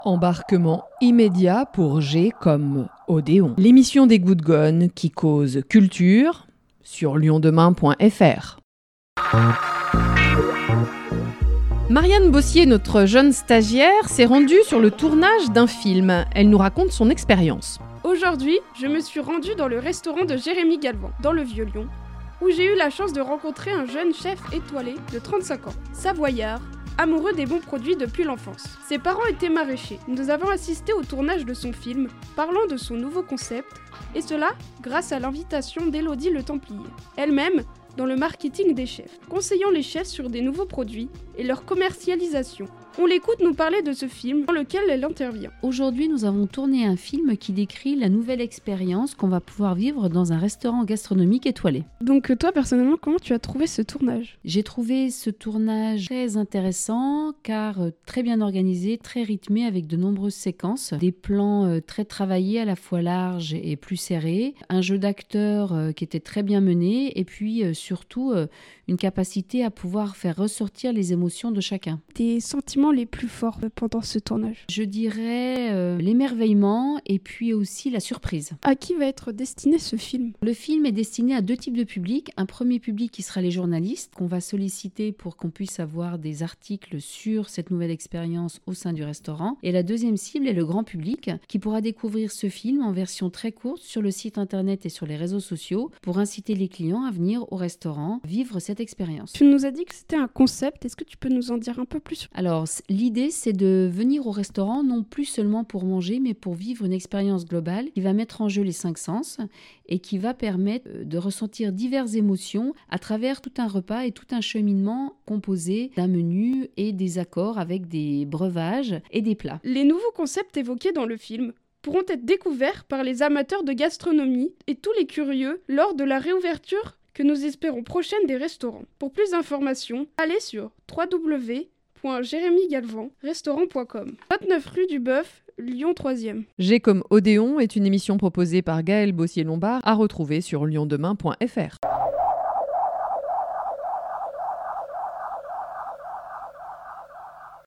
Embarquement immédiat pour G comme Odéon. L'émission des Good Gone qui cause culture sur liondemain.fr. Marianne Bossier, notre jeune stagiaire, s'est rendue sur le tournage d'un film. Elle nous raconte son expérience. Aujourd'hui, je me suis rendue dans le restaurant de Jérémy Galvan, dans le Vieux-Lyon, où j'ai eu la chance de rencontrer un jeune chef étoilé de 35 ans, savoyard, amoureux des bons produits depuis l'enfance. Ses parents étaient maraîchers. Nous avons assisté au tournage de son film, parlant de son nouveau concept, et cela grâce à l'invitation d'Élodie Le Templier, elle-même dans le marketing des chefs, conseillant les chefs sur des nouveaux produits et leur commercialisation. On l'écoute nous parler de ce film dans lequel elle intervient. Aujourd'hui, nous avons tourné un film qui décrit la nouvelle expérience qu'on va pouvoir vivre dans un restaurant gastronomique étoilé. Donc toi, personnellement, comment tu as trouvé ce tournage ? J'ai trouvé ce tournage très intéressant car très bien organisé, très rythmé avec de nombreuses séquences, des plans très travaillés, à la fois larges et plus serrés, un jeu d'acteurs qui était très bien mené et puis surtout une capacité à pouvoir faire ressortir les émotions de chacun. Tes sentiments les plus forts pendant ce tournage ? Je dirais l'émerveillement et puis aussi la surprise. À qui va être destiné ce film ? Le film est destiné à deux types de publics. Un premier public qui sera les journalistes qu'on va solliciter pour qu'on puisse avoir des articles sur cette nouvelle expérience au sein du restaurant. Et la deuxième cible est le grand public qui pourra découvrir ce film en version très courte sur le site internet et sur les réseaux sociaux pour inciter les clients à venir au restaurant vivre cette expérience. Tu nous as dit que c'était un concept. Est-ce que tu peux nous en dire un peu plus ? Alors, l'idée, c'est de venir au restaurant, non plus seulement pour manger, mais pour vivre une expérience globale qui va mettre en jeu les 5 sens et qui va permettre de ressentir diverses émotions à travers tout un repas et tout un cheminement composé d'un menu et des accords avec des breuvages et des plats. Les nouveaux concepts évoqués dans le film pourront être découverts par les amateurs de gastronomie et tous les curieux lors de la réouverture que nous espérons prochaine des restaurants. Pour plus d'informations, allez sur www.jeremygalvan-restaurant.com. 29 rue du Bœuf, Lyon 3e. G comme Odéon est une émission proposée par Gaëlle Bossier-Lombard à retrouver sur liondemain.fr.